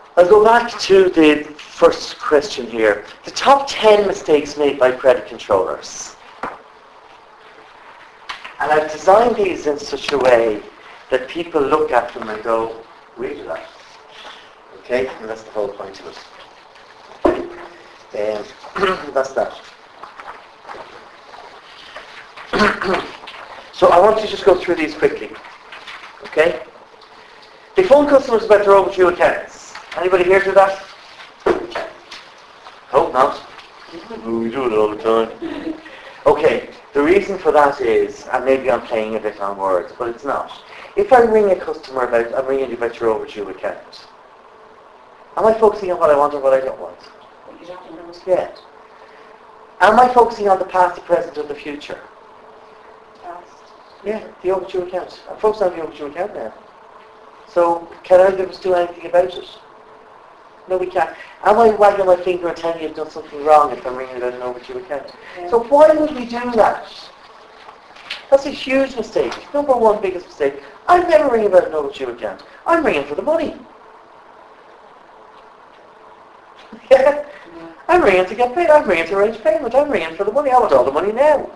I'll go back to the first question here. The top 10 mistakes made by credit controllers. And I've designed these in such a way that people look at them and go, we do that. Okay? And that's the whole point of it. That's that. So I want to just go through these quickly. Okay? They phone customers about their overdue accounts. Anybody here do that? Hope not. We do it all the time. Okay, the reason for that is, and maybe I'm playing a bit on words, but it's not. If I ring a customer I'm ringing you about your overdue account, am I focusing on what I want or what I don't want? You don't know. Yeah. Am I focusing on the past, the present, or the future? Past. Yeah, the overdue account. I'm focused on the overdue account now. So, can either of us do anything about it? No, we can't. Am I wagging my finger and telling you you've done something wrong if I'm ringing about an overdue account? Yeah. So why would we do that? That's a huge mistake. Number one biggest mistake. I'm never ringing about an overdue account. I'm ringing for the money. Yeah. I'm ringing to get paid. I'm ringing to arrange payment. I'm ringing for the money. I want all the money now.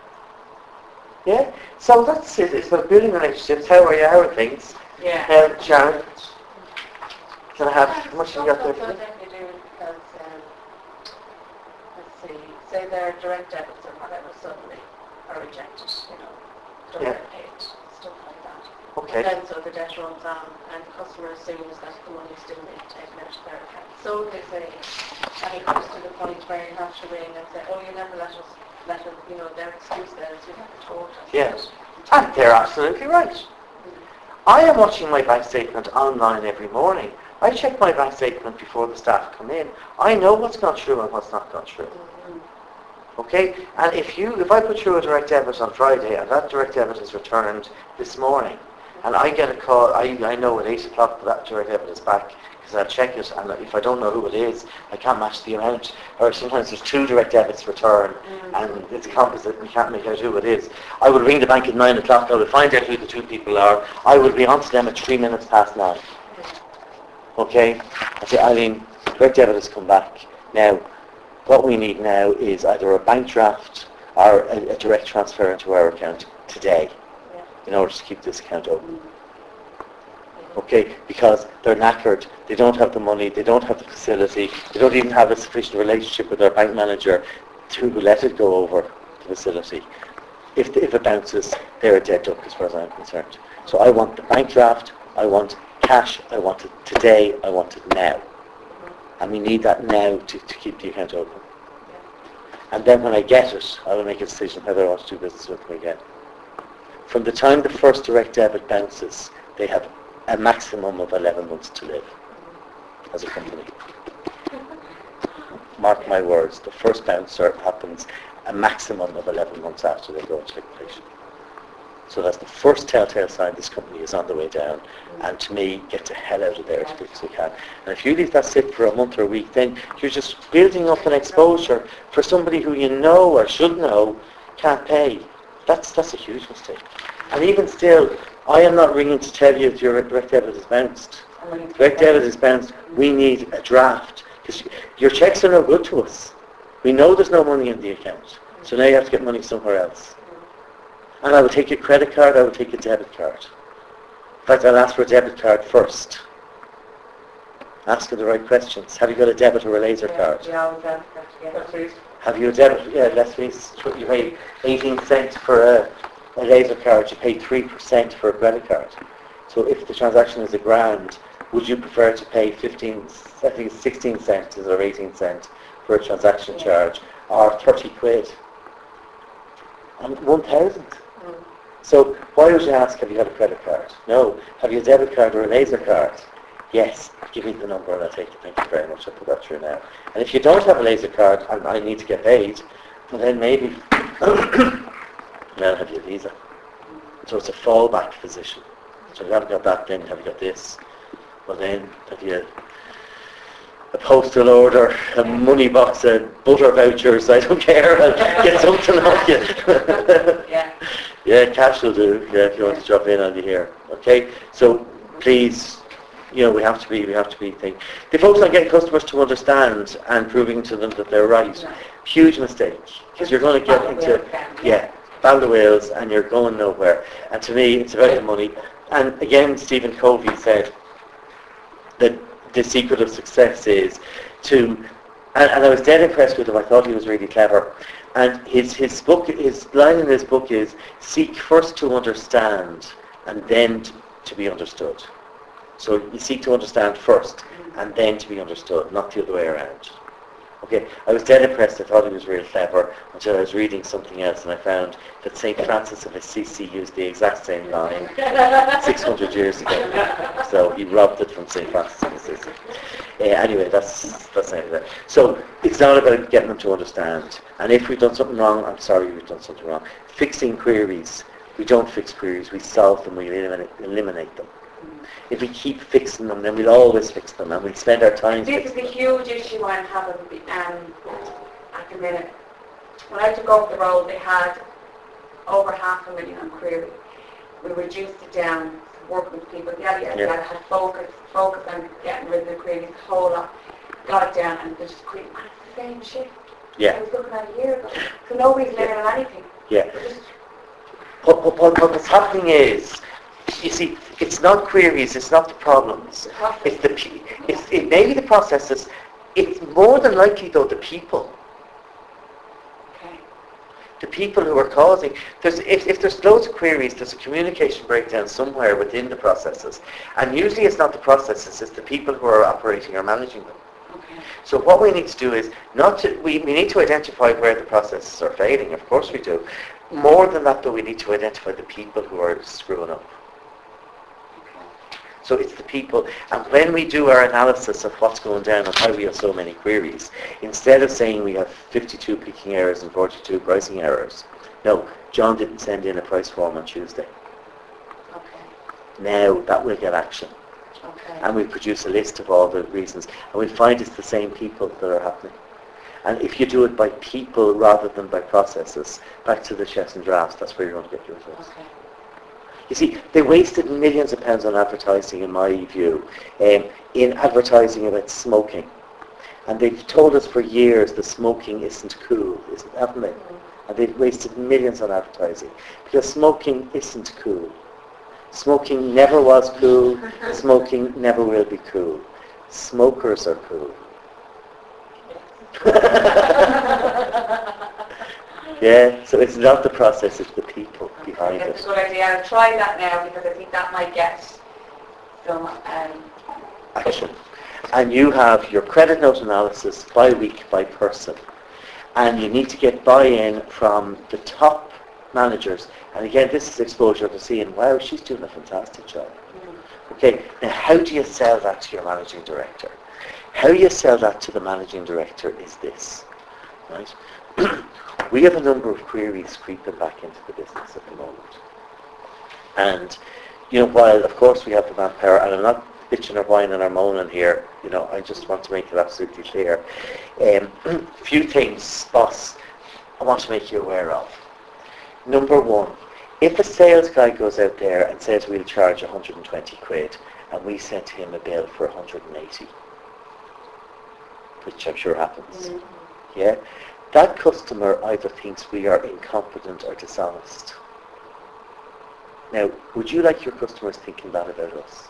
Yeah? So that's it. It's about building relationships. How are you? How are things? Yeah. Sharon? Can I have, how much have you got there? So definitely do it because, let's see, say their direct debits or whatever suddenly are rejected, don't Yeah. get paid, stuff like that. Okay. And then so the debt runs on and the customer assumes that the money is still being taken out of their account. So they say, and it comes to the point where you have to ring and say, oh, you never let us, their excuse then is you never told us. Yes. And they're absolutely right. I am watching my bank statement online every morning. I check my bank statement before the staff come in. I know what's gone through and what's not gone through. Okay? And if I put through a direct debit on Friday and that direct debit is returned this morning, and I get a call, I know at 8 o'clock that direct debit is back, because I'll check it, and if I don't know who it is, I can't match the amount. Or sometimes there's 2 direct debits returned, and it's composite, and you can't make out who it is. I would ring the bank at 9 o'clock, I would find out who the 2 people are, I would be on to them at 3 minutes past 9. Okay? I say, Eileen, direct debit has come back. Now, what we need now is either a bank draft or a direct transfer into our account today in order to keep this account open. Okay, because they're knackered, they don't have the money, they don't have the facility, they don't even have a sufficient relationship with their bank manager to let it go over the facility. If it bounces, they're a dead duck as far as I'm concerned. So I want the bank draft, I want cash, I want it today, I want it now. And we need that now to keep the account open. And then when I get it, I will make a decision whether I want to do business with them again. From the time the first direct debit bounces, they have a maximum of 11 months to live as a company. Mark my words, the first bouncer happens a maximum of 11 months after they go into liquidation. So that's the first telltale sign this company is on the way down, and to me, get the hell out of there as quick as we can. And if you leave that sit for a month or a week, then you're just building up an exposure for somebody who you know or should know can't pay. That's a huge mistake. And even still, I am not ringing to tell you if your direct debit is bounced. Direct debit is bounced. We need a draft. Because your checks are no good to us. We know there's no money in the account. So now you have to get money somewhere else. And I would take your credit card, I would take your debit card. In fact, I'll ask for a debit card first. Ask her the right questions. Have you got a debit or a laser card? Have you a debit? Yeah, let's face it, you pay 18 cents for a laser card, you pay 3% for a credit card. So if the transaction is £1,000, would you prefer to pay 16 cents or 18 cents for a transaction charge, or 30 quid? And 1,000. So why would you ask, have you got a credit card? No. Have you a debit card or a laser card? Yes. Give me the number and I'll take it. Thank you very much. I'll put that through now. And if you don't have a laser card and I need to get paid, well then maybe I'll have your Visa. So it's a fallback position. So you haven't got that, then have you got this? Well then, have you a postal order, a money box, a butter vouchers, I don't care, I'll get something off you. Yeah, cash will do, if you want to drop in on you here. Okay, so please we have to be thinking. They focus on getting customers to understand and proving to them that they're right. No. Huge mistake, because you're going to get into, battle the wheels, and you're going nowhere. And to me, it's about the money. And again, Stephen Covey said that the secret of success is to, and I was dead impressed with him. I thought he was really clever. And his line in his book is, seek first to understand and then to be understood. So you seek to understand first and then to be understood, not the other way around. Okay, I was dead impressed. I thought he was really clever until I was reading something else, and I found that St. Francis of Assisi used the exact same line 600 years ago. So he robbed it from St. Francis of Assisi. Anyway, that's anyway. So it's not about getting them to understand. And if we've done something wrong, I'm sorry we've done something wrong. Fixing queries. We don't fix queries. We solve them. We eliminate them. If we keep fixing them, then we'll always fix them, and we'll spend our time This is a huge issue I'm having at the minute. When I took over the role, they had over 500,000 on query. We reduced it down, working with people, had focus on getting rid of the queries, the whole lot, got it down, and they're just querying, and it's the same shit. Yeah. I was looking at a year ago, so nobody's learning anything. Yeah. What's happening is, you see, it's not queries, it's not the problems. It may be the processes. It's more than likely, though, the people. Okay. The people who are causing. If there's loads of queries, there's a communication breakdown somewhere within the processes. And usually it's not the processes, it's the people who are operating or managing them. Okay. So what we need to do is we need to identify where the processes are failing. Of course we do. More than that, though, we need to identify the people who are screwing up. So it's the people, and when we do our analysis of what's going down and why we have so many queries, instead of saying we have 52 picking errors and 42 pricing errors, no, John didn't send in a price form on Tuesday. Okay. Now that will get action. Okay. And we produce a list of all the reasons, and we find it's the same people that are happening. And if you do it by people rather than by processes, back to the chefs and drafts, that's where you're going to get your results. Okay. You see, they wasted millions of pounds on advertising, in my view, in advertising about smoking. And they've told us for years that smoking isn't cool, haven't they? Mm-hmm. And they've wasted millions on advertising. Because smoking isn't cool. Smoking never was cool. Smoking never will be cool. Smokers are cool. Yeah, so it's not the process, it's the people behind it. That's a good idea. I'll try that now because I think that might get some action. And you have your credit note analysis by week, by person. And you need to get buy-in from the top managers. And again, this is exposure to seeing, wow, she's doing a fantastic job. Okay, now how do you sell that to your managing director? How you sell that to the managing director is this, right? We have a number of queries creeping back into the business at the moment. And, while of course we have the manpower, and I'm not bitching or whining or moaning here, I just want to make it absolutely clear. Few things, boss, I want to make you aware of. Number one, if a sales guy goes out there and says we'll charge 120 quid, and we send him a bill for 180, which I'm sure happens, yeah? That customer either thinks we are incompetent or dishonest. Now, would you like your customers thinking that about us?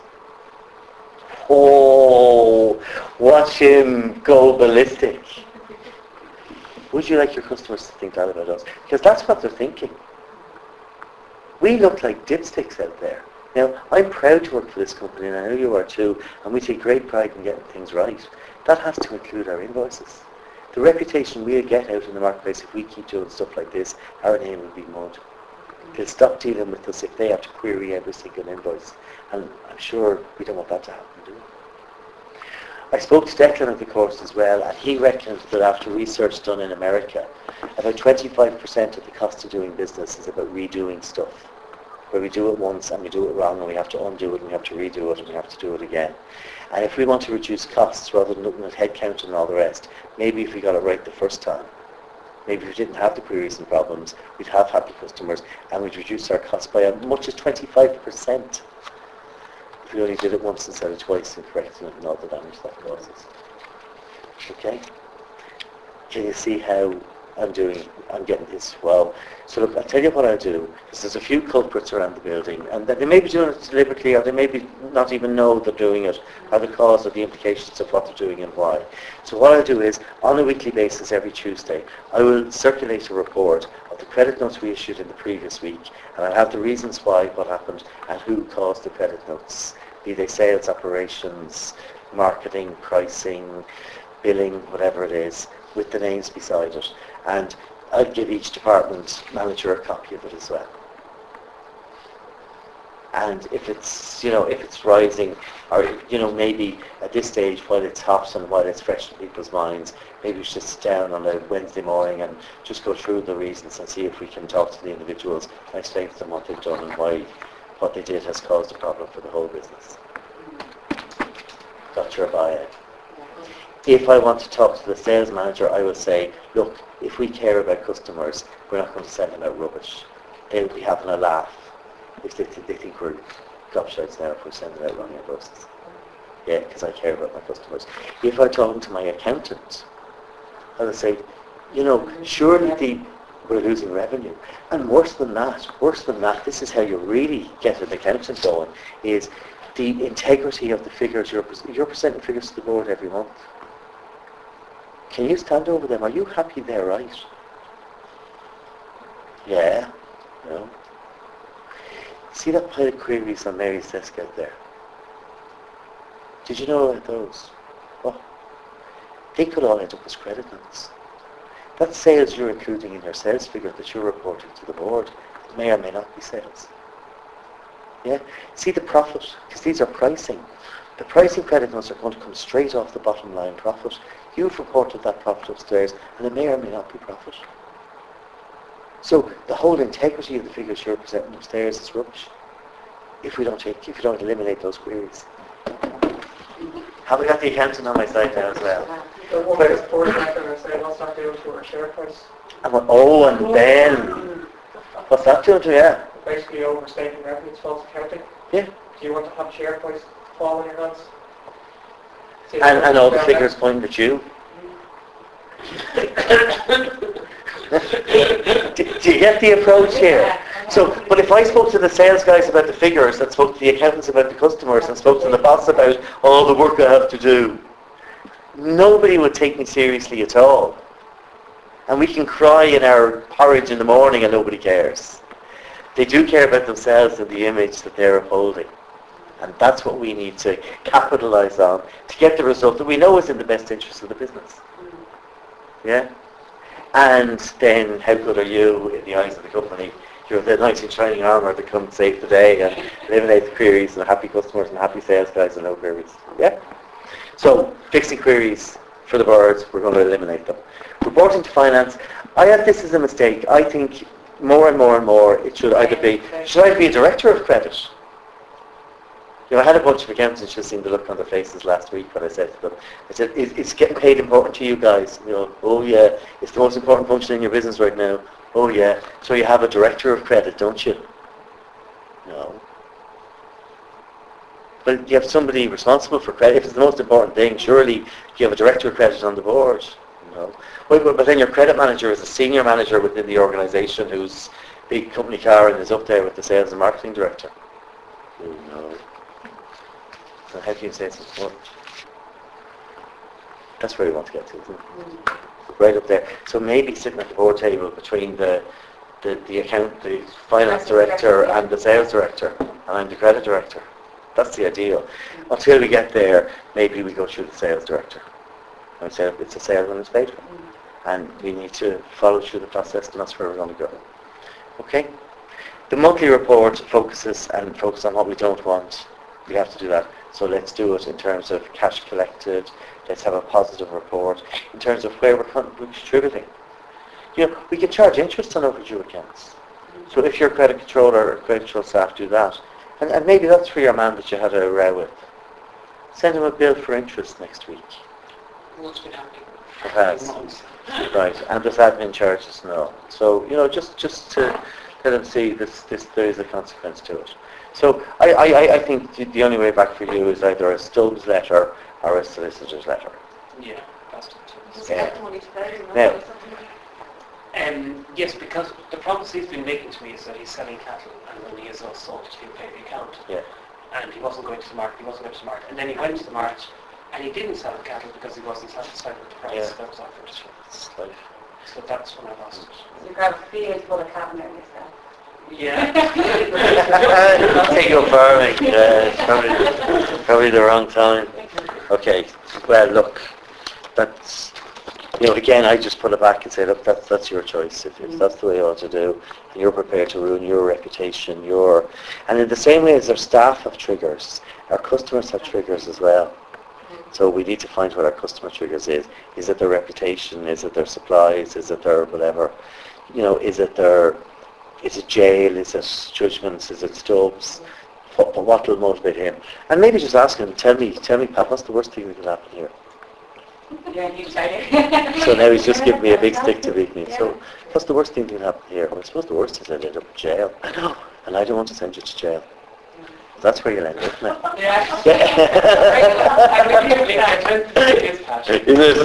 Oh, watch him go ballistic. Would you like your customers to think that about us? Because that's what they're thinking. We look like dipsticks out there. Now, I'm proud to work for this company, and I know you are too, and we take great pride in getting things right. That has to include our invoices. The reputation we'll get out in the marketplace if we keep doing stuff like this, our name will be mud. They'll stop dealing with us if they have to query every single invoice. And I'm sure we don't want that to happen, do we? I spoke to Declan of the course as well, and he reckons that after research done in America, about 25% of the cost of doing business is about redoing stuff. Where we do it once and we do it wrong and we have to undo it and we have to redo it and we have to do it again. And if we want to reduce costs rather than looking at headcount and all the rest, maybe if we got it right the first time, maybe if we didn't have the queries and problems, we'd have happy customers and we'd reduce our costs by as much as 25%. if we only did it once instead of twice and correcting it and all the damage that causes. Okay? Can you see how I'm getting this well? So look, I'll tell you what I'll do, because there's a few culprits around the building, and they may be doing it deliberately, or they may be not even know they're doing it, or the cause or the implications of what they're doing and why. So what I'll do is, on a weekly basis every Tuesday, I will circulate a report of the credit notes we issued in the previous week, and I'll have the reasons why, what happened, and who caused the credit notes, be they sales operations, marketing, pricing, billing, whatever it is, with the names beside it. And I'd give each department manager a copy of it as well. And if it's rising, or maybe at this stage while it's hot and while it's fresh in people's minds, maybe we should sit down on a Wednesday morning and just go through the reasons and see if we can talk to the individuals and explain to them what they've done and why what they did has caused a problem for the whole business. Got your buy-in. If I want to talk to the sales manager, I will say, look, if we care about customers, we're not going to send them out rubbish. They will be having a laugh if they think we're gobshites now if we're sending out wrong invoices. Yeah, because I care about my customers. If I talk to my accountant, I will say, surely we're losing revenue. And worse than that, this is how you really get an accountant going, is the integrity of the figures. You're presenting figures to the board every month. Can you stand over them? Are you happy they're right? Yeah. No. See that pile of queries on Mary's desk out there? Did you know about those? Oh, they could all end up as credit notes. That sales you're including in your sales figure that you're reporting to the board may or may not be sales. Yeah? See the profit, because these are pricing. The pricing credit notes are going to come straight off the bottom line profit. You've reported that profit upstairs, and it may or may not be profit. So the whole integrity of the figures you're presenting upstairs is rubbish if you don't eliminate those queries. Have I got the accountant on my side now as well? So what is the board going to say, what's that doing to our share price? And then, what's that doing to you? Basically overstating revenue, it's false accounting. Yeah. Do you want to have share price fall in your hands? And all the figures pointing at you. do you get the approach here? So, but if I spoke to the sales guys about the figures, and spoke to the accountants about the customers, and spoke to the boss about all the work I have to do, nobody would take me seriously at all. And we can cry in our porridge in the morning and nobody cares. They do care about themselves and the image that they're upholding. And that's what we need to capitalise on to get the result that we know is in the best interest of the business. Yeah? And then how good are you in the eyes of the company? You're the knight in shining armour that come save the day and eliminate the queries and happy customers and happy sales guys and no queries. Yeah? So, fixing queries for the boards, we're going to eliminate them. Reporting to finance, I have this as a mistake. I think more and more it should either be, should I be a director of credit? I had a bunch of accountants just seen the look on their faces last week when I said to them, I said, is getting paid important to you guys? Oh yeah, it's the most important function in your business right now. Oh yeah, so you have a director of credit, don't you? No. But you have somebody responsible for credit. If it's the most important thing, surely you have a director of credit on the board. No. But then your credit manager is a senior manager within the organisation who's big company car and is up there with the sales and marketing director. No. So how can you say it's important? That's where you want to get to, isn't it? Right up there. So maybe sitting at the board table between the finance director and the sales director, and I'm the credit director. That's the ideal. Until we get there, maybe we go through the sales director. And say it's a sale when it's paid for. And we need to follow through the process, and that's where we're going to go. Okay? The monthly report focuses on what we don't want. We have to do that. So let's do it in terms of cash collected. Let's have a positive report. In terms of where we're contributing. We can charge interest on overdue accounts. So if your credit controller or credit control staff do that, and maybe that's for your man that you had a row with, send him a bill for interest next week. What's been happening? It has. Right, and there's admin charges and all. So, just to let them see there is a consequence to it. So I think the only way back for you is either a Stubbs letter or a solicitor's letter. Yeah, that's it. Just Yeah. get the money today, you know, Yeah. or something. Yes, because the promise he's been making to me is that he's selling cattle, and when he is all sold, he'll pay the account. Yeah. And he wasn't going to the market, and then he went to the market, and he didn't sell the cattle because he wasn't satisfied with the price Yeah. that was offered. It's like, So that's when I lost it. So you grab a field full of cabinet instead. Yeah. take up farming. Yeah, it's probably the wrong time. Okay. Well, look, that's, again, I just put it back and say, look, that's your choice. If that's the way you want to do, and you're prepared to ruin your reputation, and in the same way as our staff have triggers, our customers have triggers as well. So we need to find what our customer triggers is. Is it their reputation? Is it their supplies? Is it their whatever? Is it jail? Is it judgments? Is it Stubbs? What will motivate him? And maybe just ask him, tell me, Pat, what's the worst thing that can happen here? Yeah, you tell you. So now he's just giving me a big stick to beat me. So what's the worst thing that can happen here? Well, I suppose the worst is I'd end up in jail. I know, and I don't want to send you to jail. That's where you'll end up, isn't it? Yeah. Yeah. I really believe it is passion. It is.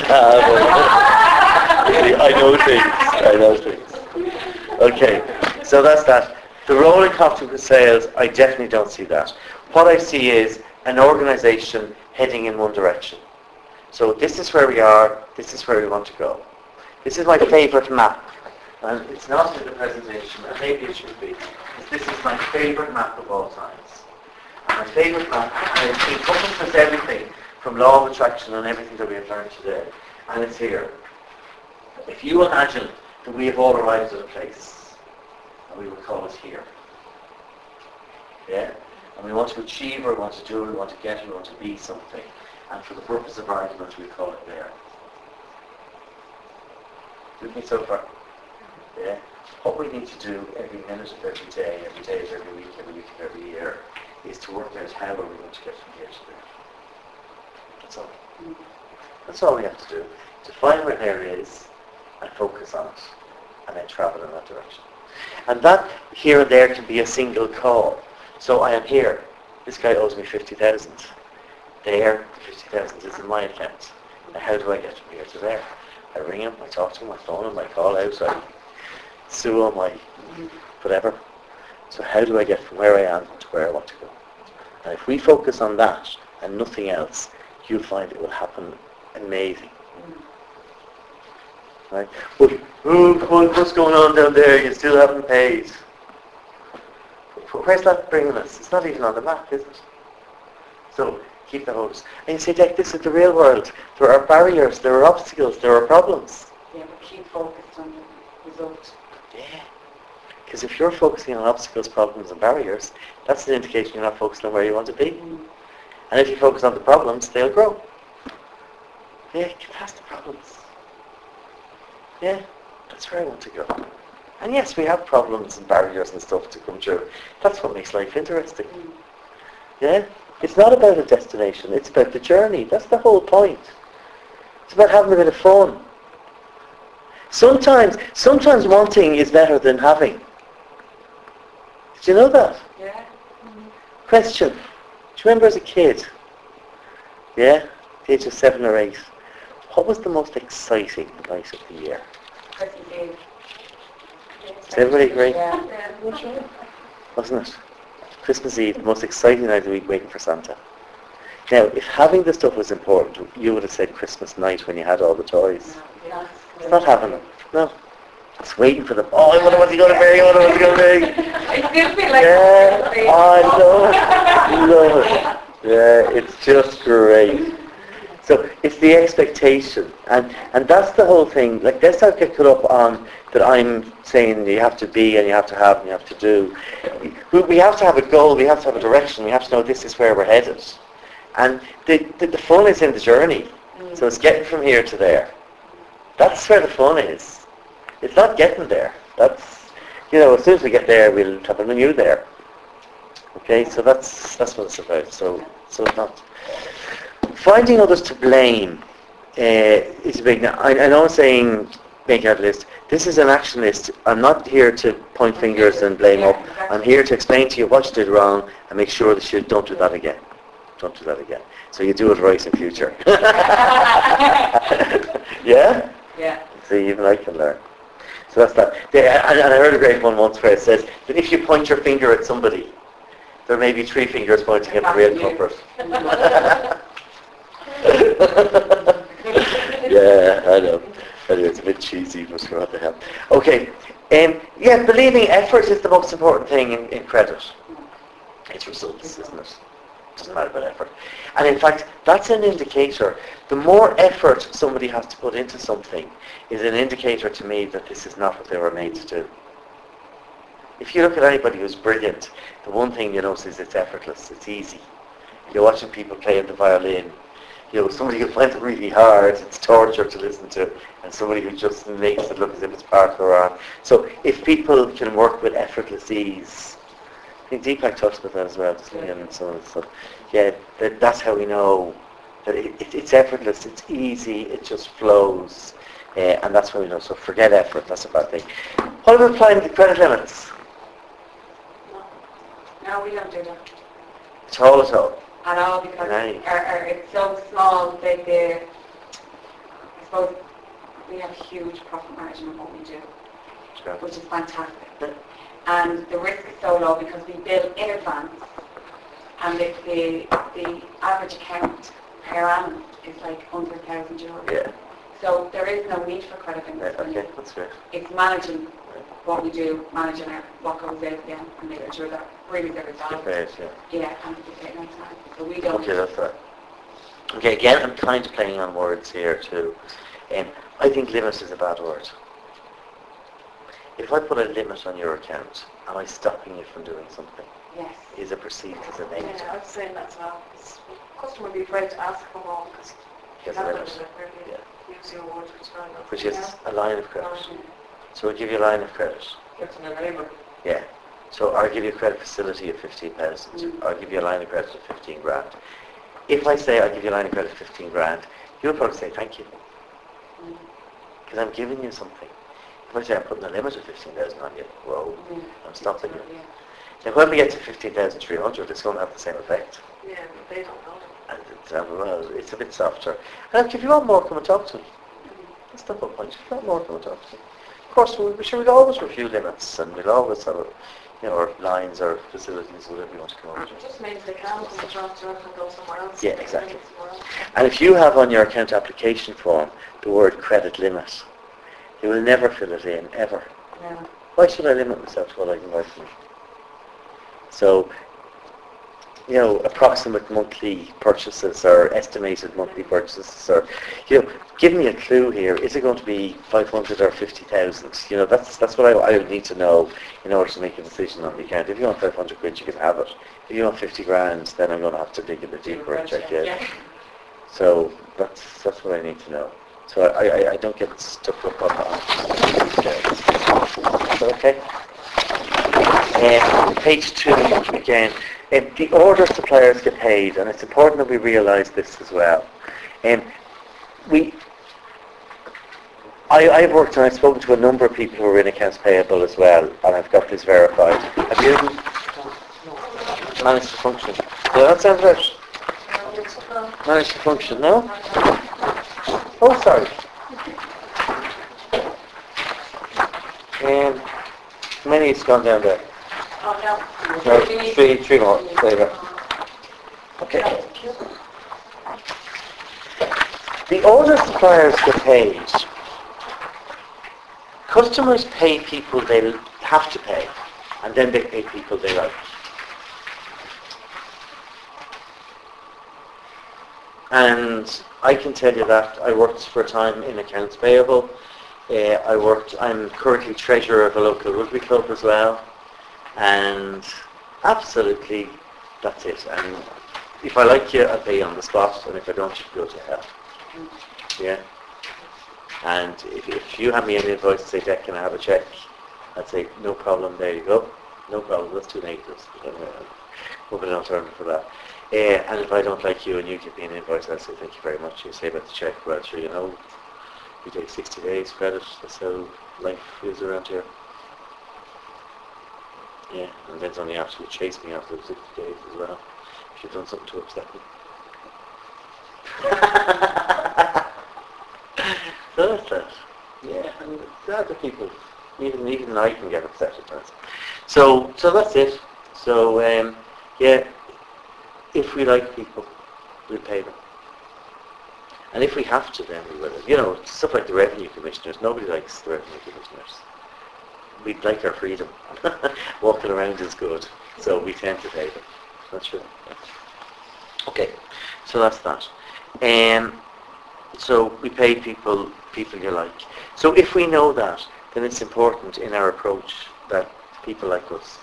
I know things. Okay, so that's that. The role in conflict sales, I definitely don't see that. What I see is an organisation heading in one direction. So this is where we are, this is where we want to go. This is my favourite map. And it's not in the presentation, and maybe it should be. This is my favourite map of all times. And my favourite map, and it encompasses everything from law of attraction and everything that we have learned today. And it's here. If you imagine that we have all arrived at a place, and we would call it here. Yeah? And we want to achieve, or we want to do, or we want to get, or we want to be something. And for the purpose of argument, we call it there. With me so far? Yeah? What we need to do every minute of every day of every week of every year, is to work out how are we going to get from here to there. That's all. That's all we have to do. To find where there is, and focus on it, and then travel in that direction. And that here and there can be a single call. So I am here. This guy owes me 50,000. There, the 50,000 is in my account. Now how do I get from here to there? I ring him, I talk to him, I phone him, I call out, I sue him, I whatever. So how do I get from where I am to where I want to go? And if we focus on that and nothing else, you'll find it will happen amazing. Right? But, what's going on down there? You still haven't paid. Where's that bringing us? It's not even on the map, is it? So keep the hopes. And you say, Dick, this is the real world. There are barriers, there are obstacles, there are problems. Yeah, but keep focused on the result. Yeah. Because if you're focusing on obstacles, problems and barriers, that's an indication you're not focused on where you want to be. And if you focus on the problems, they'll grow. Yeah, get past the problems. Yeah, that's where I want to go. And yes, we have problems and barriers and stuff to come through. That's what makes life interesting. Yeah? It's not about a destination, it's about the journey. That's the whole point. It's about having a bit of fun. Sometimes wanting is better than having. Did you know that? Yeah. Question. Do you remember as a kid? Yeah? The age of 7 or 8. What was the most exciting night of the year? Christmas Eve. Does everybody agree? Yeah. Wasn't it? Christmas Eve, the most exciting night of the week, waiting for Santa. Now, if having the stuff was important, you would have said Christmas night when you had all the toys. Yeah. It's not having them. No. It's waiting for them. Oh, I wonder what's he going to bring, I wonder what's he going to bring. I still feel like Yeah, I love it. Yeah, it's just great. So it's the expectation, and that's the whole thing. Like, let's not get caught up on that I'm saying you have to be and you have to have and you have to do. We have to have a goal, we have to have a direction, we have to know this is where we're headed. And the fun is in the journey. So it's getting from here to there. That's where the fun is. It's not getting there. That's, as soon as we get there, we'll have a new there. Okay, so that's what it's about. So it's not. Finding others to blame is a big. I know I'm saying make out a list. This is an action list. I'm not here to point fingers and blame up. I'm here to explain to you what you did wrong and make sure that you don't do that again. Don't do that again. So you do it right in future. Yeah? Yeah. See, even I can learn. So that's that. And I heard a great one once where it says that if you point your finger at somebody, there may be 3 fingers pointing at the real culprit. Yeah, I know. It's a bit cheesy, but what the hell. Okay. Yeah, believing effort is the most important thing in credit. It's results, isn't it? Doesn't matter about effort. And in fact, that's an indicator. The more effort somebody has to put into something is an indicator to me that this is not what they were made to do. If you look at anybody who's brilliant, the one thing you notice is it's effortless, it's easy. You're watching people playing the violin. Somebody who finds it really hard, it's torture to listen to, and somebody who just makes it look as if it's part of their art. So if people can work with effortless ease, I think Deepak talks about that as well, doesn't he? And so yeah, that's how we know that it's effortless, it's easy, it just flows, and that's how we know. So forget effort, that's a bad thing. What about applying the credit limits? No, we don't do that. At all. At all, because Right. it's so small that I suppose we have a huge profit margin in what we do, Sure. which is fantastic. And the risk is so low because we bill in advance, and the average account per annum is like €100,000. Yeah. So there is no need for credit limits. Okay, that's great. It's managing what we do, managing what goes out again, and making sure that really they're resolved. Right, yeah. Yeah, and we take no time. So we don't. Okay, that's right. Okay, again, I'm kind of playing on words here too. I think limit is a bad word. If I put a limit on your account, am I stopping you from doing something? Yes. Is it perceived as a negative? Yeah, I was saying that as well. Customer would be afraid to ask for more because you Yes, a have limit. to use your word for trying not Which is a line of credit. So we'll give you a line of credit. It's an enabler. Yeah. So I'll give you a credit facility of 15,000. I'll give you a line of credit of 15 grand. If I say I'll give you a line of credit of 15 grand, you'll probably say thank you. Because I'm giving you something. If I say I'm putting a limit of 15,000 on you, whoa, I'm stopping you. Now when we get to 15,300, it's going to have the same effect. Yeah, but they don't know. And it's a bit softer. And if you want more, come and talk to me. That's the whole point. If you want more, come and talk to me. Of course, we'll always review limits, and we'll always have our lines or facilities, whatever you want to come up with. It just means they can come and talk to us and go somewhere else. Yeah, exactly. And if you have on your account application form the word credit limit, you will never fill it in, ever. Yeah. Why should I limit myself to what I can buy from you? So, approximate monthly purchases or estimated monthly purchases, or, give me a clue here. Is it going to be 500 or 50,000? That's what I would need to know in order to make a decision on the account. If you want 500 quid, you can have it. If you want 50 grand, then I'm going to have to dig a bit deeper and check it. Yeah. So that's what I need to know. So I don't get stuck up on that. Okay. Page 2 again. The order suppliers get paid, and it's important that we realise this as well. I've worked and I've spoken to a number of people who are in accounts payable as well, and I've got this verified. Have you managed to function? Does that sound right? Managed to function, no? Oh, sorry. How many has gone down there? Oh, no. No, three more. There you go. Okay. The order suppliers get paid. Customers pay people they have to pay, and then they pay people they like. And I can tell you that I worked for a time in accounts payable. I'm currently treasurer of a local rugby club as well. And absolutely, that's it. And if I like you, I'll pay you on the spot. And if I don't, you can go to hell. Yeah. And if you have me an invoice and say, Jack, can I have a check? I'd say, no problem, there you go. No problem, that's two negatives. We'll be an alternative for that. And if I don't like you and you give me an invoice, I'll say, thank you very much. You say about the check, well, sure, We take 60 days credit. That's how life is around here. Yeah, and Ben's only actually chased me after the 60 days as well. If you've done something to upset me. So that's that. Yeah, and the other people, even I can get upset at times. So that's it. So yeah, if we like people, we'll pay them. And if we have to, then we will. You know, stuff like the revenue commissioners. Nobody likes the revenue commissioners. We'd like our freedom. Walking around is good, so we tend to pay them. That's true. Okay, so that's that. So we pay people you like. So if we know that, then it's important in our approach that people like us.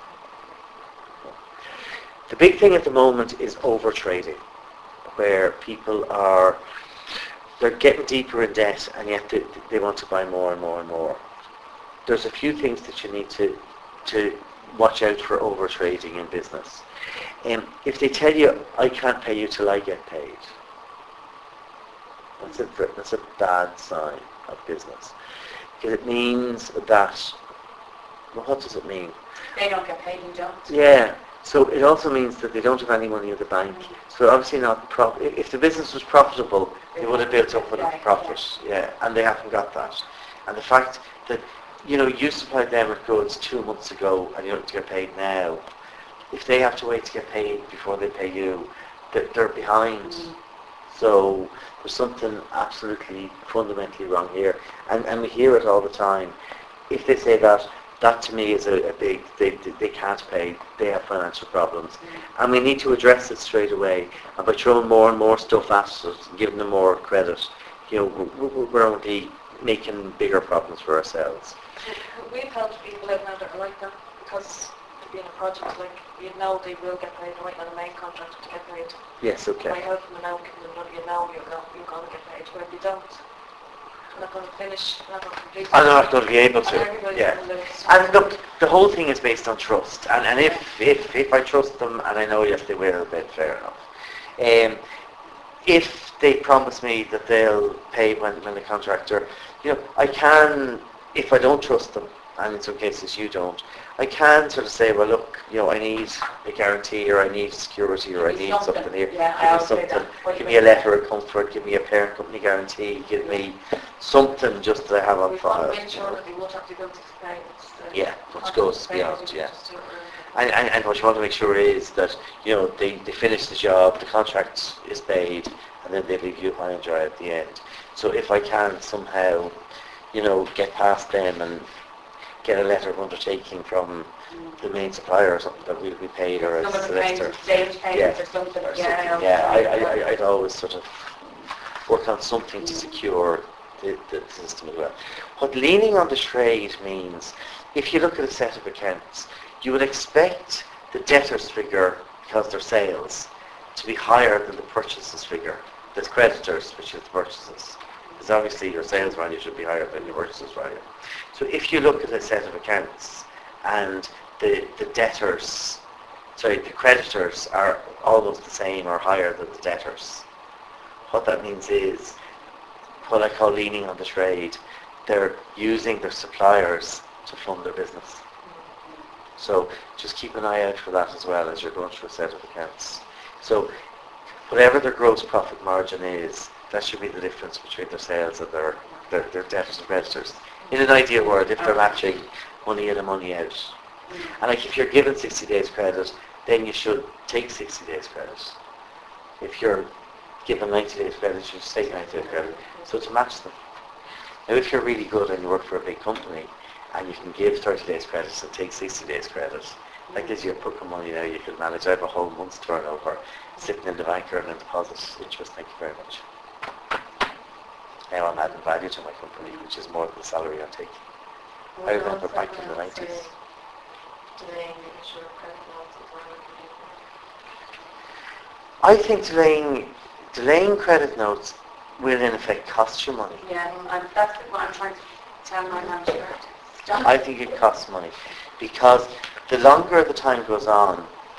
The big thing at the moment is overtrading, where people they're getting deeper in debt, and yet they want to buy more and more and more. There's a few things that you need to watch out for overtrading in business. If they tell you, I can't pay you till I get paid, that's a bad sign of business. Because it means that, well, what does it mean? They don't get paid, you don't. Yeah, so it also means that they don't have any money in the bank. So obviously not if the business was profitable, they would have built up with a profit. Yeah, and they haven't got that. And the fact that, you know, you supplied them with goods 2 months ago and you don't get paid now, if they have to wait to get paid before they pay you, they're behind. So there's something absolutely fundamentally wrong here. And we hear it all the time. If they say that to me is a big, they can't pay, they have financial problems. And we need to address it straight away. And by throwing more and more stuff at us and giving them more credit, you know, we're only making bigger problems for ourselves. We've helped people out now that are like that because they've been a project like, you know they will get paid, right, on a main contract to get paid. Yes, okay. By helping them out, giving them money, you know you're going to get paid. But if you don't, you're not going to finish, you're not going to complete. I'm not going to be able to. And everybody's Yeah. going to lose. And look, the whole thing is based on trust. And if I trust them, and I know yes they will, then fair enough. If they promise me that they'll pay when the contractor, you know, I can, if I don't trust them, and in some cases you don't, I can sort of say, well look, you know, I need a guarantee, or I need security, or I need something here. Yeah, Give me something. Give me a letter of comfort. Give me a parent company guarantee. Give me something just that I have on file. We want to make sure that they won't have to go to Spain. Yeah, which goes beyond, yeah. And what you want to make sure is that, you know, they finish the job, the contract is paid, and then they leave you high and dry at the end. So if I can somehow, you know, get past them and get a letter of undertaking from the main supplier or something that we'll be paid, or a solicitor. Yeah. Or something. Yeah, I'd always sort of work on something to secure the system as well. What leaning on the trade means, if you look at a set of accounts, you would expect the debtors figure, because they're sales, to be higher than the purchases figure. There's creditors, which is the purchases. Because obviously your sales value should be higher than your purchases value. So if you look at a set of accounts and the creditors are almost the same or higher than the debtors, what that means is what I call leaning on the trade. They're using their suppliers to fund their business. So just keep an eye out for that as well as you're going through a set of accounts. So whatever their gross profit margin is, that should be the difference between their sales and their debtors and creditors. In an ideal world, if they're matching money in and money out. And like if you're given 60 days credit, then you should take 60 days credit. If you're given 90 days credit, you should take 90 days credit. So to match them. Now if you're really good and you work for a big company and you can give 30 days credit and take 60 days credit, that gives you a book of money now you can manage. I have a whole month's turnover sitting in the bank earning deposit interest. Thank you very much. Now I'm adding value to my company, which is more than the salary I'm taking. I remember back in the 90s. I think delaying credit notes will in effect cost you money. Yeah, that's what I'm trying to tell my manager. I think it costs money because the longer the time goes on,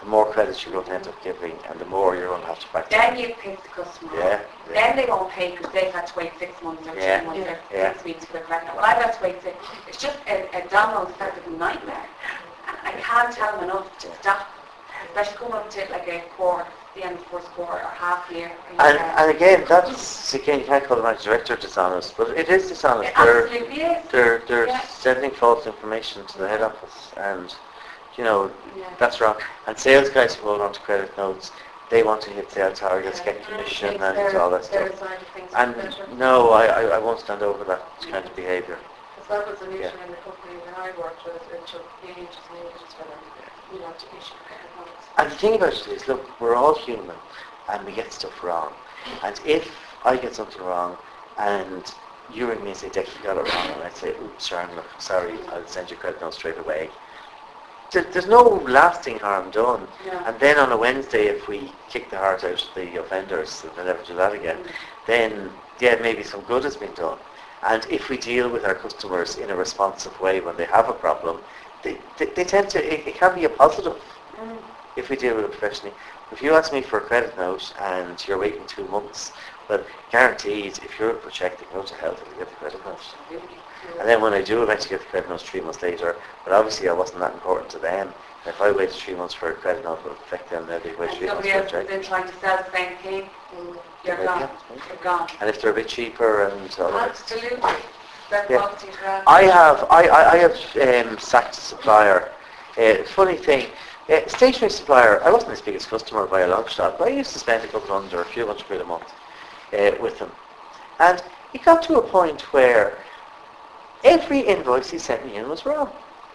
the more credit you're going to end up giving, and the more you're going to have to back Then down. you piss the customer Yeah, off. yeah. Then they won't pay because they've had to wait 6 months or Yeah, 2 months or yeah. 6 weeks for their credit. Well, I've had to wait 6. It's just a domino effect of a nightmare. And I can't tell them enough to stop. Especially coming up to like a quarter, the end of the first quarter or half year. And again, that's, again, you can't call the managing director dishonest, but it is dishonest. It absolutely is. They're Yeah. sending false information to the head office, and, you know, Yeah. that's wrong. And sales guys who hold on to credit notes, they want to hit sales targets, get commission, and all that Their stuff. side of things is And better. no, I won't stand over that kind of behaviour. Because that was an issue in the company that I worked with. It took ages and ages for them, to issue credit notes. And the thing about it is, look, we're all human, and we get stuff wrong. And if I get something wrong, and you ring me and say, Dick, you got it wrong, and I say, oops, Sharon, look, sorry, I'll send you a credit note straight away. There's no lasting harm done. No. And then on a Wednesday, if we kick the heart out of the offenders, and they'll never do that again, then, yeah, maybe some good has been done. And if we deal with our customers in a responsive way when they have a problem, they tend to, it can be a positive if we deal with it professionally. If you ask me for a credit note and you're waiting 2 months, well, guaranteed, if you're projecting, go to hell till you get the credit note. And then when I do eventually get the credit note 3 months later, but obviously I wasn't that important to them. If I waited 3 months for a credit note, it would affect them. They'll wait 3 months Somebody for a else has check. been trying to sell the same thing. You're Yeah. gone. You're gone. And if they're a bit cheaper and all that. Absolutely. That Yeah. quality as well. I have sacked a supplier. Funny thing, stationery supplier, I wasn't his biggest customer by a long shot, but I used to spend a couple hundred or a few hundred quid a month with them. And it got to a point where every invoice he sent me in was wrong.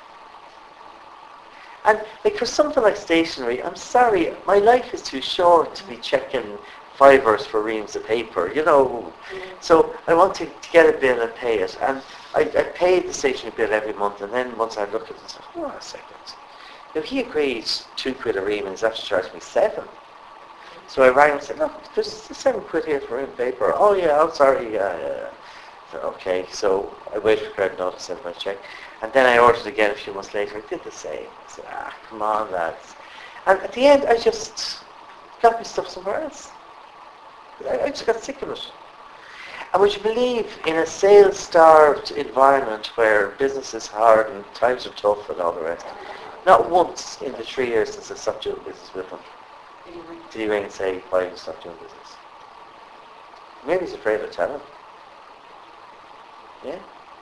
And like for something like stationery, I'm sorry, my life is too short to be checking fivers for reams of paper, So I want to get a bill and pay it. And I pay the stationery bill every month, and then once I look at it, I say, hold on a second. He agreed 2 quid a ream and he's actually charged me 7. So I rang him and said, look, there's 7 quid here for ream paper. Oh yeah, I'm sorry. Okay, so I waited for credit note to send my check. And then I ordered again a few months later. I did the same. I said, come on, lads. And at the end, I just got my stuff somewhere else. I just got sick of it. And would you believe, in a sales-starved environment where business is hard and times are tough and all the rest, not once in the 3 years since I stopped doing business with him did he ring and say, why did you stop doing business? Maybe he's afraid of telling. Yeah?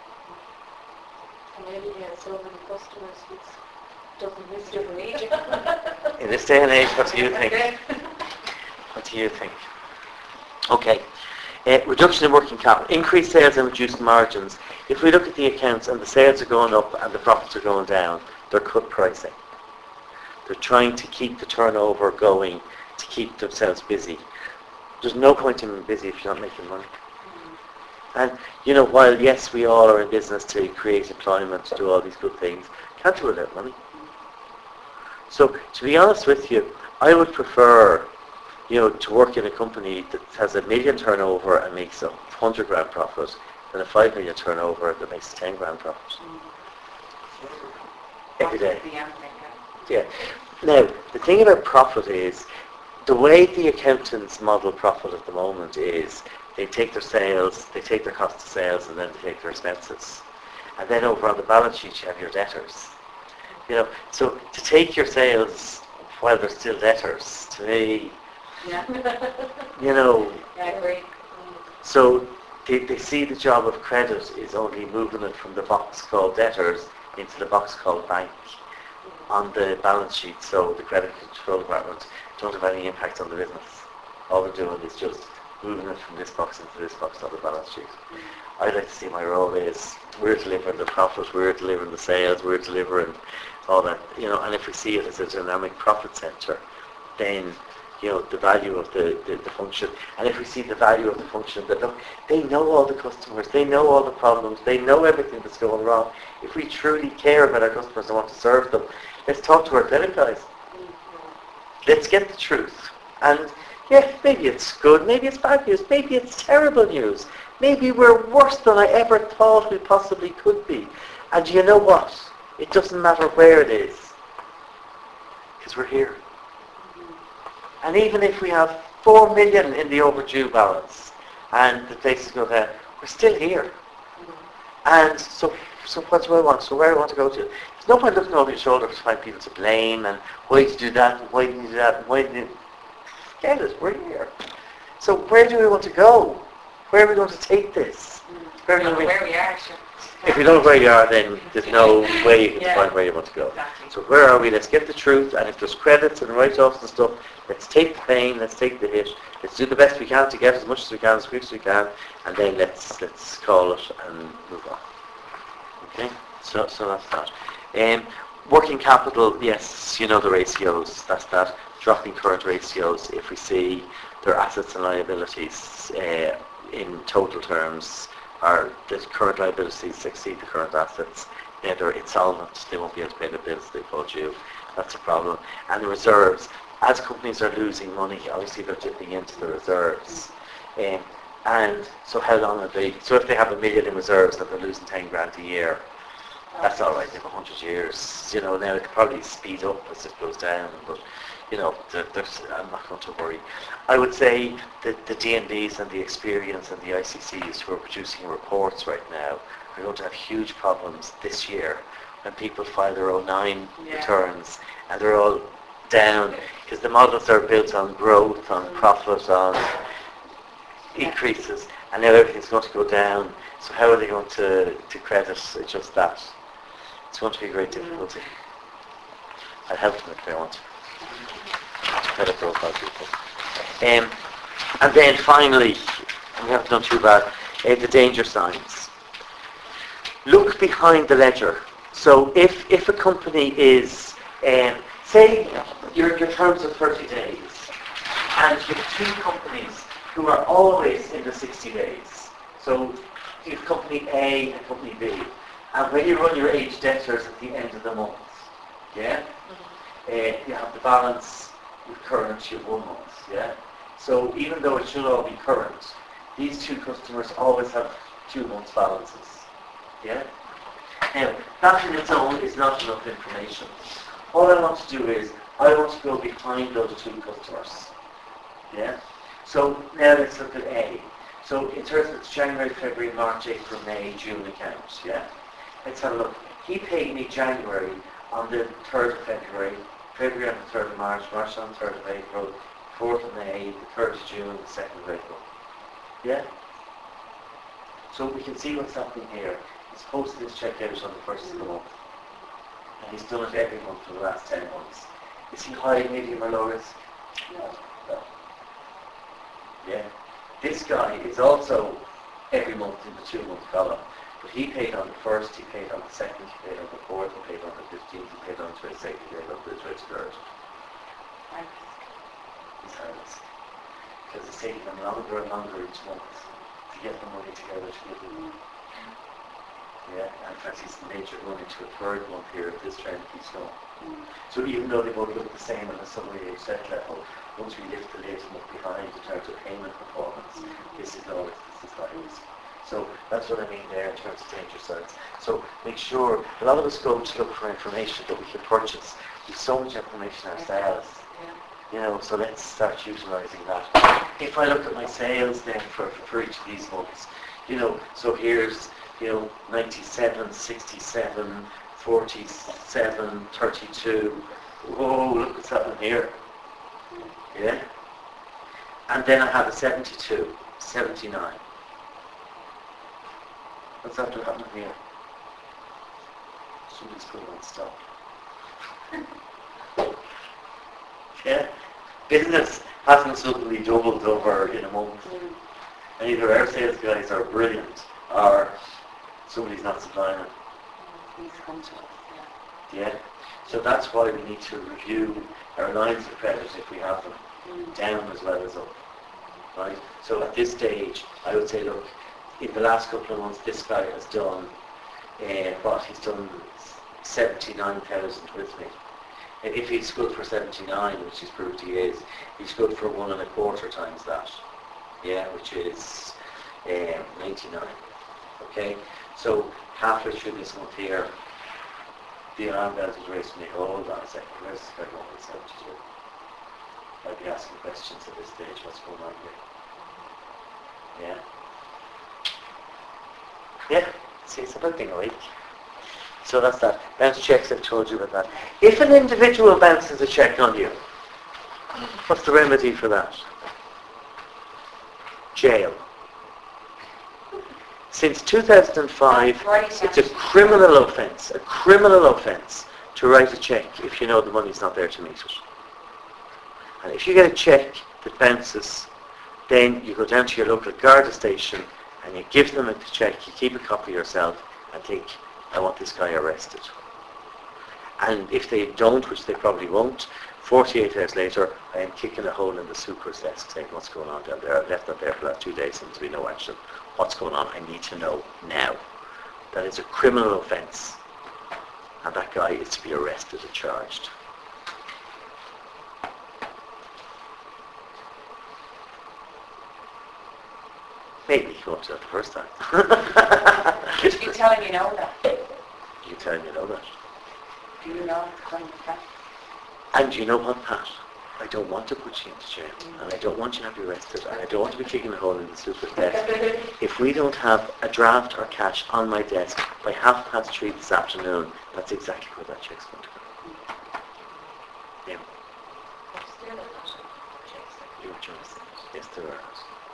Maybe he has so many customers, he doesn't need you. In this day and age, what do you think? What do you think? Okay. Reduction in working capital, increased sales and reduced margins. If we look at the accounts and the sales are going up and the profits are going down, they're cut pricing. They're trying to keep the turnover going to keep themselves busy. There's no point in being busy if you're not making money. And, while yes, we all are in business to create employment, to do all these good things, can't do it without money. So, to be honest with you, I would prefer, to work in a company that has a 1 million turnover and makes 100 grand profit than a 5 million turnover that makes 10 grand profit. Every day. Yeah. Now, the thing about profit is, the way the accountants model profit at the moment is they take their sales, they take their cost of sales, and then they take their expenses. And then over on the balance sheet you have your debtors. So to take your sales while they're still debtors, to me, Yeah. I agree. So they see the job of credit is only moving it from the box called debtors into the box called bank on the balance sheet, so the credit control department don't have any impact on the business. All they're doing is just moving it from this box into this box on the balance sheet. I'd like to see my role is we're delivering the profit, we're delivering the sales, we're delivering all that, and if we see it as a dynamic profit center, then the value of the function, and if we see the value of the function, that look, they know all the customers, they know all the problems, they know everything that's going wrong. If we truly care about our customers and want to serve them, let's talk to our credit guys. Let's get the truth. And yeah, maybe it's good, maybe it's bad news, maybe it's terrible news. Maybe we're worse than I ever thought we possibly could be. And you know what? It doesn't matter where it is, because we're here. And even if we have 4 million in the overdue balance and the places go there, we're still here. And so what do I want? So where do I want to go to? There's no point looking over your shoulder to find people to blame and why did you do that and why didn't you do that and why didn't you... Get it, we're here. So where do we want to go? Where are we going to take this? Where we are, sure. If you don't know where you are, then there's no way you can Yeah. find where you want to go. Exactly. So where are we? Let's get the truth, and if there's credits and write-offs and stuff, let's take the pain, let's take the hit, let's do the best we can to get as much as we can, as quick as we can, and then let's call it and move on. Okay? So that's that. Working capital, yes, you know the ratios, that's that. Dropping current ratios if we see their assets and liabilities in total terms, or the current liabilities exceed the current assets, then they're insolvent, they won't be able to pay their bills, they fall due. That's a problem. And the reserves, as companies are losing money, obviously they're dipping into the reserves. And so how long are they, so if they have $1 million in reserves and they're losing 10 grand a year, that's all right, they have 100 years. You know, now it could probably speed up as it goes down, but you know, I'm not going to worry. I would say that the DNBs and the Experience and the ICCs who are producing reports right now are going to have huge problems this year when people file their 09 returns and they're all down because the models are built on growth, on profit, on increases, and now everything's going to go down. So how are they going to credit just that? It's going to be a great difficulty. I'll help them if they want. Better profile people. And then finally, we haven't done too bad, the danger signs. Look behind the ledger. So if a company is, say your terms are 30 days, and you have two companies who are always in the 60 days. So you have company A and company B. And when you run your age debtors at the end of the month, yeah, you have the balance with current, you have 1 month, yeah. So even though it should all be current, these two customers always have 2 months balances, yeah. Now, that in its own is not enough information. All I want to do is, I want to go behind those two customers, yeah. So now let's look at A. So in terms of January, February, March, April, May, June accounts, yeah. Let's have a look. He paid me January on the 3rd of February, February on the 3rd of March, March on the 3rd of April, 4th of May, the 3rd of June, the 2nd of April. Yeah? So we can see what's happening here. He's posted his check out on the 1st of the month. And he's done it every month for the last 10 months. Is he high, medium or low risk? No. Yeah. This guy is also every month in the 2-month column. But he paid on the 1st, he paid on the 2nd, he paid on the 4th, he paid on the 15th, he paid on the 22nd, he paid on the 23rd. He's high risk. Because it's taking them longer and longer each month to get the money together to give them. Yeah, and in fact he's major going into a 3rd month here if this trend keeps going. So even though they both look the same on the summary set level, once we lift the lid and look behind in terms of payment performance, this is low risk, this is high risk. So that's what I mean there in terms of danger signs. So make sure, a lot of us go to look for information that we can purchase. We have so much information ourselves. You know, so let's start utilising that. If I look at my sales then for each of these months, you know, so here's, you know, 97, 67, 47, 32. Whoa, look what's happening here. Yeah? And then I have a 72, 79. What's after happening here? Somebody's put on stop. Yeah? Business hasn't suddenly doubled over in a month. And either our sales guys are brilliant or somebody's not supplying it. Yeah. So that's why we need to review our lines of credit if we have them, down as well as up. Right? So at this stage, I would say, look, in the last couple of months, this guy has done what? He's done 79,000 with me. And if he's good for 79, which he's proved he is, he's good for 1.25 times that. Yeah, which is 99. Okay? So halfway through this month here, the alarm bells is raised to me, hold on a second, where's the 72? I'd be asking questions at this stage. What's going on here? Yeah. Yeah. See, it's about being awake. So that's that. Bounce checks, I've told you about that. If an individual bounces a check on you, what's the remedy for that? Jail. Since 2005, it's a criminal offence to write a check if you know the money's not there to meet it. And if you get a check that bounces, then you go down to your local Garda station and you give them the check, you keep a copy yourself and think, I want this guy arrested. And if they don't, which they probably won't, 48 hours later, I am kicking a hole in the super's desk saying, what's going on down there? I've left that there for the last 2 days, seems to be no action. What's going on? I need to know now. That is a criminal offence. And that guy is to be arrested and charged. Maybe he won't do that the first time. You tell him you know that. You tell him you know that. Do you know it's coming back? And you know what, Pat? I don't want to put you into jail, and I don't want you to be arrested, and I don't want to be kicking a hole in the super's desk. If we don't have a draft or cash on my desk by 3:30 this afternoon, that's exactly where that check's going to go. Yeah. Your choice. Yes, there are.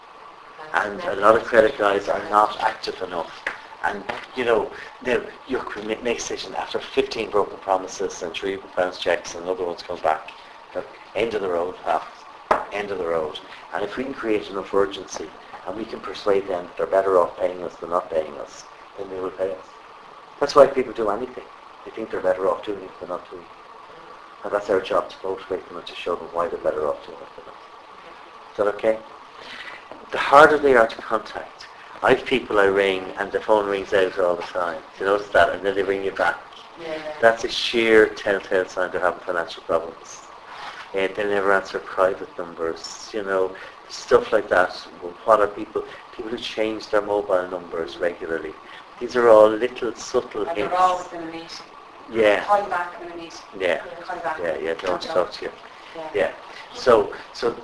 And a lot of credit guys are not active enough. And, you know, you could make a decision after 15 broken promises and 3 bounce checks and another one's come back. Look, end of the road, Pat. End of the road. And if we can create enough urgency and we can persuade them that they're better off paying us than not paying us, then they will pay us. That's why people do anything. They think they're better off doing it than not doing it. And that's our job, to motivate them and to show them why they're better off doing it than not. Is that okay? The harder they are to contact. I have people I ring and the phone rings out all the time. Do you notice that? And then they ring you back. Yeah. That's a sheer telltale sign they're having financial problems. And they never answer private numbers, you know, stuff like that. What are people who change their mobile numbers regularly? These are all little subtle And hints. they're always in a meeting. Yeah. Call you back in a meeting. Yeah. Call you back. Yeah, don't talk to you. Yeah. Yeah. So,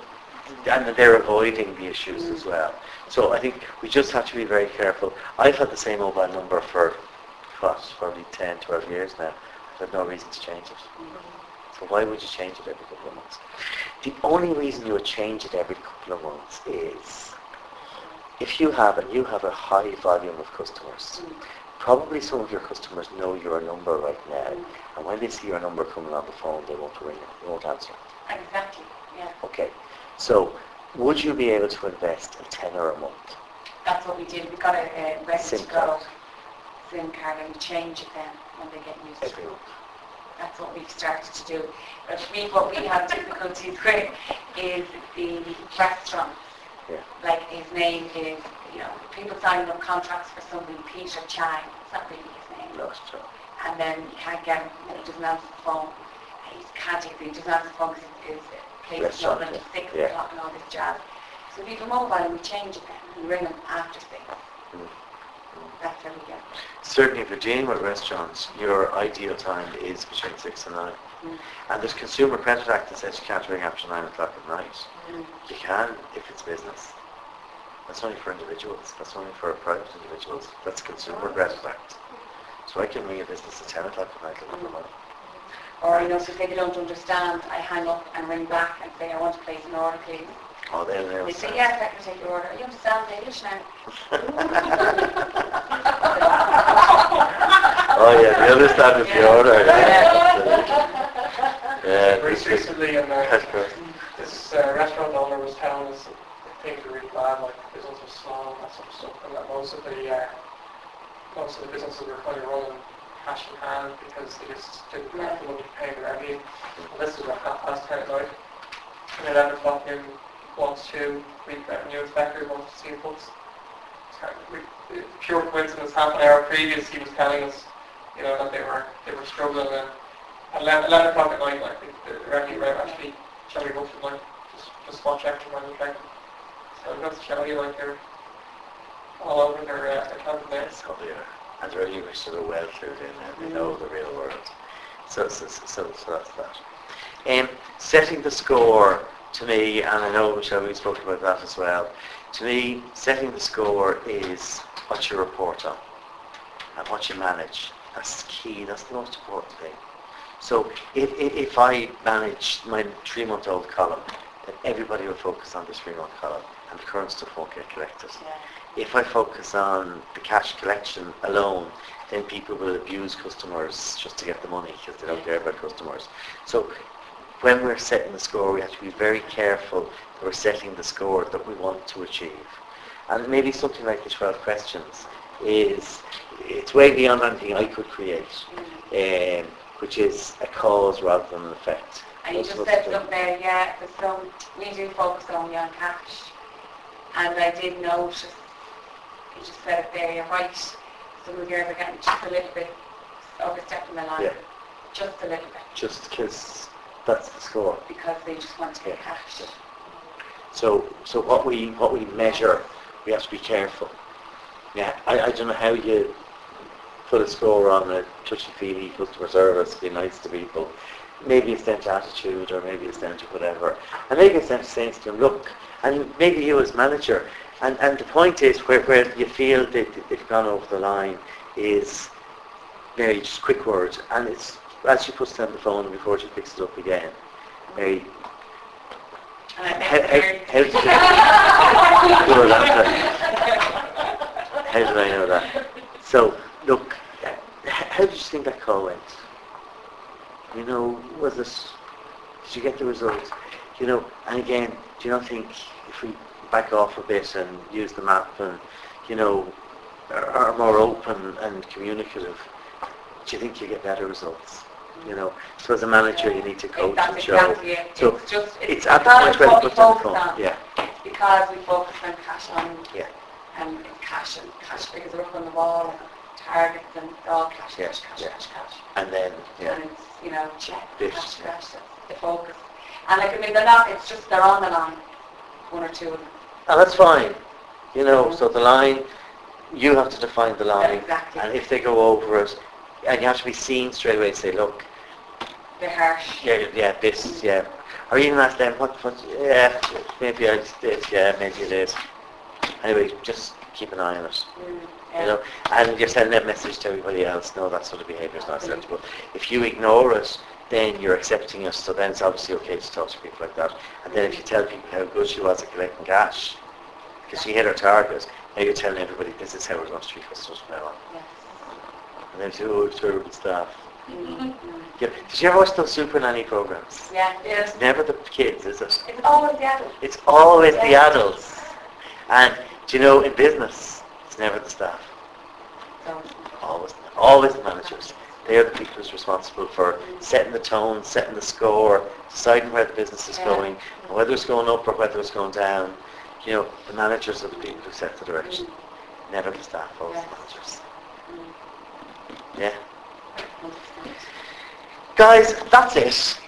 and they're avoiding the issues as well. So I think we just have to be very careful. I've had the same mobile number for, probably 10, 12 years now. I've had no reason to change it. So why would you change it every couple of months? The only reason you would change it every couple of months is if you have a high volume of customers. Probably some of your customers know your number right now, and when they see your number coming on the phone, they won't ring it, they won't answer. Exactly, yeah. Okay, so would you be able to invest a tenner a month? That's what we did. We got a ready SIM to go card. SIM card and we change it then when they get used to Every it. month. That's what we've started to do. But what we have difficulties with is the restaurant. Yeah. Like his name is, you know, people signing up contracts for somebody, Peter Chang. It's not really his name. No, it's true. And then you can't get him, he doesn't answer the phone. He can't take it, he doesn't answer the phone because his place is Restaurant, open until 6 yeah. o'clock and all this jazz. So we have a mobile and we change it then. We ring him after 6. That's how we get it. Certainly if you're dealing with restaurants, your ideal time is between 6 and 9. And there's Consumer Credit Act that says you can't ring after 9 o'clock at night. You can if it's business. That's only for individuals. That's only for private individuals. That's Consumer Credit Act. So I can ring a business at 10 o'clock at night looking for money. Or, you know, so if they don't understand, I hang up and ring back and say, I want to place an order, please. Oh, they'll They say, yes, I can take your order. You understand English now? Oh yeah, the other side of the order. Yeah, Very this is- recently, and that's good. this restaurant owner was telling us that things are really bad, like business was slow and that sort of stuff, and that most of the businesses were kind of running cash in hand because they just didn't have the money to pay the revenue. And this is at 10:30 at night. And at 11 o'clock in wants to meet revenue inspector, wants to see the books. It's kind of pure coincidence. Half an hour previous, he was telling us, you know, that they were struggling. And at 11 o'clock at night, like the revenue rate actually shall be booked for like just one check from one check. So that's shall be like they're all over their account there. Yes, oh yeah. And they're really sort of well clued in and they know the real world. So that's that. Setting the score to me, and I know Michelle, we spoke about that as well, to me, setting the score is what you report on and what you manage. That's key, that's the most important thing. So if I manage my 3-month-old column, then everybody will focus on the 3-month column and the current stuff won't get collected. Yeah. If I focus on the cash collection alone, then people will abuse customers just to get the money because they don't care about customers. So when we're setting the score, we have to be very careful that we're setting the score that we want to achieve. And maybe something like the 12 questions it's way beyond anything I could create, which is a cause rather than an effect. And you just said something there, yeah, we do focus only on cash. And I did notice, you just said it there, you're right, some of yours are getting just a little bit overstepping the line. Yeah. Just a little bit. Just because that's the score. Because they just want to get cash. So what we measure, we have to be careful. Yeah, I don't know how you put a score on a touchy-feely customer service, be nice to people. Maybe it's down to attitude, or maybe it's down to whatever. And maybe it's down to saying to them, look, and maybe you as manager, and the point is where you feel that they've gone over the line is maybe just quick words, and it's as she puts down the phone and before she picks it up again. Maybe, how did I know that? So, look, how did you think that call went? You know, did you get the results? You know, and again, do you not think if we back off a bit and use the map and, you know, are more open and communicative, do you think you get better results? You know, so as a manager you need to coach and show. Exactly it. So it's at the point where you put down the phone. Yeah. Because we focus on cash Yeah. and cash figures are up on the wall and targets and they're all cash. And then, And it's, you know, This, cash, that's the focus. And like, I mean, they're not, it's just they're on the line, one or two of them. and that's fine. You know, so the line, you have to define the line. Exactly. And if they go over it, and you have to be seen straight away and say, look, They're harsh. yeah. Or even ask them, yeah, maybe I just did, yeah, maybe it is. Anyway, just keep an eye on it. Yeah. You know, and you're sending that message to everybody else. No, that sort of behaviour is not acceptable. If you ignore it, then you're accepting it. So then it's obviously okay to talk to people like that. And then if you tell people how good she was at collecting cash, because she hit her target, now you're telling everybody this is how we're going to treat customers from now on. Yes. And then terrible staff. Yeah. Did you ever watch those Super Nanny programs? Yeah. Yes. It's never the kids, is it? It's always the adults. It's always the adults. And do you know, in business, it's never the staff. So, Always the managers. They are the people who's responsible for setting the tone, setting the score, deciding where the business is going, and whether it's going up or whether it's going down. You know, the managers are the people who set the direction. Never the staff, always the managers. Yeah. Guys, that's it.